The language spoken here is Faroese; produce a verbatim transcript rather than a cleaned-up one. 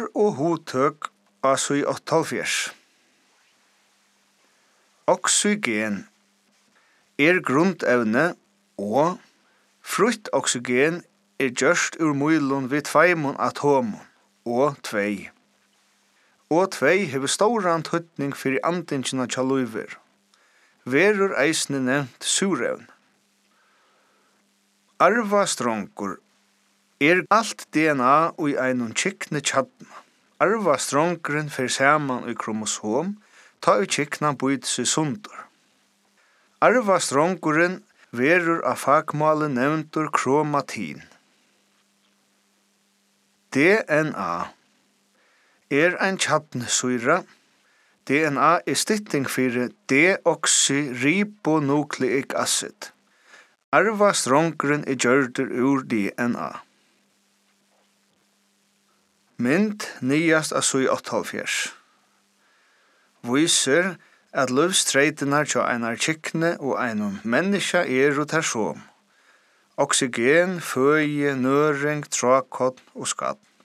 Orð og hugtøk av sui åttaoghálvfjerðs. Oxygen er grundevne og frutt oxygen er gjørst ur mylun við tveimum atomum og tvei. Og tvei hevur stóran tøttning fyrir andingina hjá líver. Verur eisini nevnt súrevni. Arvastrongur er alt D N A í einum kykni kjarna. Arvastrongurin fer saman í kromosom, tá í kyknan být seg sundur. Arvastrongurin verur af fagmáli nevndur kromatin. D N A er ein kjarnsýra. D N A er stytting fyrir deoxyribonucleic acid. Arvastrongurin er gjørdur ur D N A. Mynd niast av sui åttaoghálvfjerðs. Vísir at lívstreitinar hjá einar kykni og einum menneska eru tær som. Oxygen, føgi, nøring, trákotn og skatt.